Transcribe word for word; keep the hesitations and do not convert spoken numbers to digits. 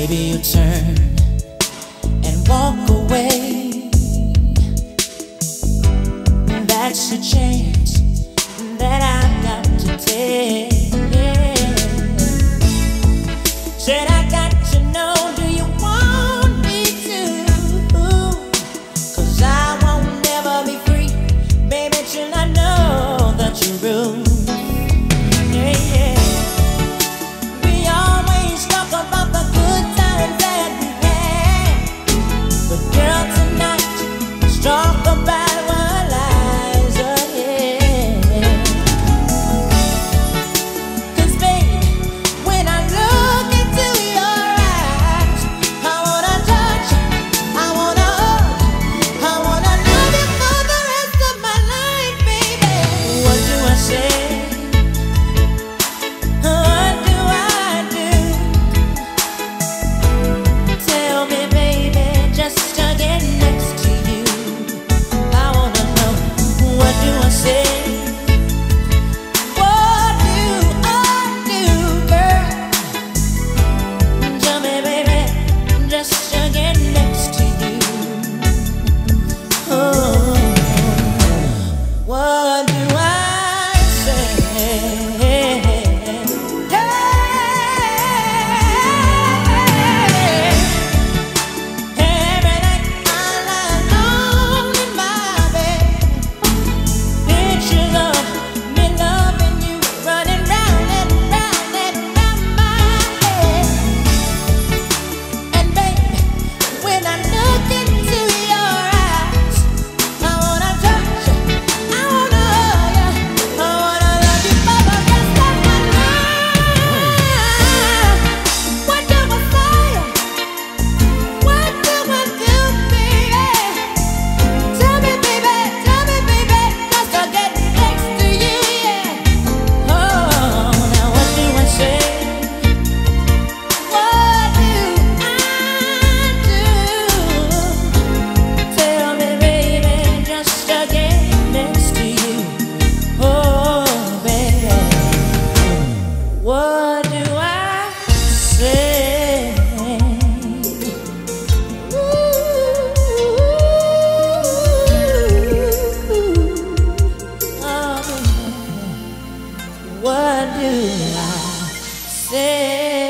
Maybe you turn and walk away. That's a chance that I've got to take. Said I got to know, do you want me to? 'Cause I won't never be free, baby, till I know that you're rude. Yeah, yeah. We always talk about the good times that we had, but girl, tonight let's talk about what lies ahead. 'Cause babe, when I look into your eyes, I wanna touch you, I wanna hug, I wanna love you for the rest of my life, baby. What do I say? What do I do? Tell me, baby, just to get next to you. I wanna know, what do I say? What do I do, girl? Tell me, baby, just to get next to you. Oh, what do I say? Every night I lie alone in my bed, pictures of me loving you running round and round and round my head. And baby, when I look into your eyes, I wanna touch you, I wanna hug you, I wanna love you for the rest of my life. What do I say? What do I do, baby? Tell me, baby, tell me, baby, just to get next to you, yeah. Oh, now what do I say? What do I do? Tell me, baby, just to get next to you. Oh, baby, what do I say? What do I say?